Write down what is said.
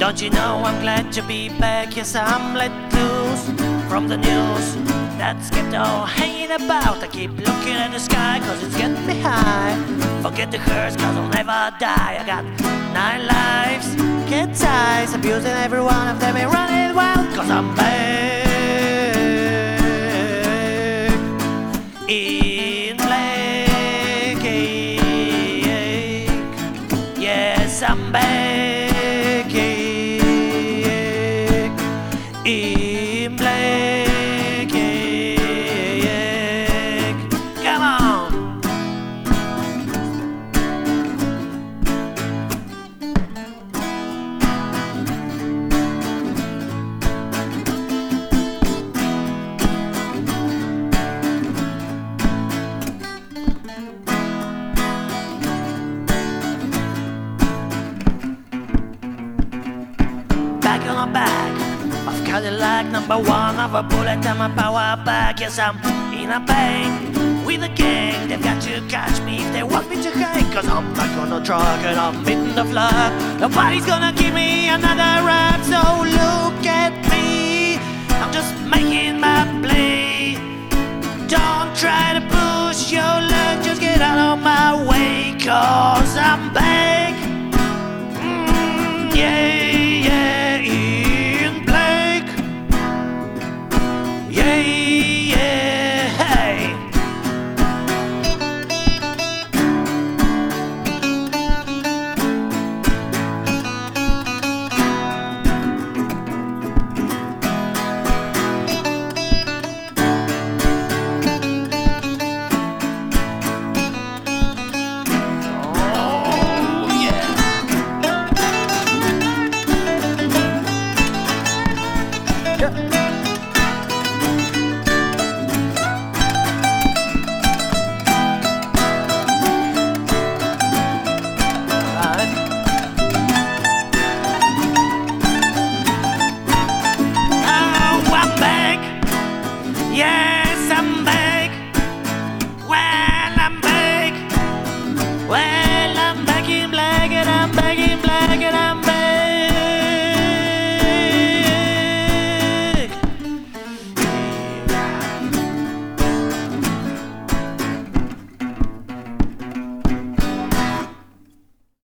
Don't you know I'm glad to be back? Yes, I'm let loose from the news that's kept all hanging about. I keep looking at the sky cause it's getting me high. Forget the curse cause I'll never die. I got 9 lives, kids' eyes, abusing every one of them and running wild cause I'm back in Black. Yes, I'm back in Black. Come on. Back on my back of Cadillac, #1 of a bullet and my power back. Yes, I'm in a bank with a gang. They've got to catch me if they want me to hang. Cause I'm back on the truck and I'm hitting the flood. Nobody's gonna give me another rap. So look at me, I'm just making my play. Don't try to push your luck, just get out of my way. Cause I'm back, yeah. Yeah.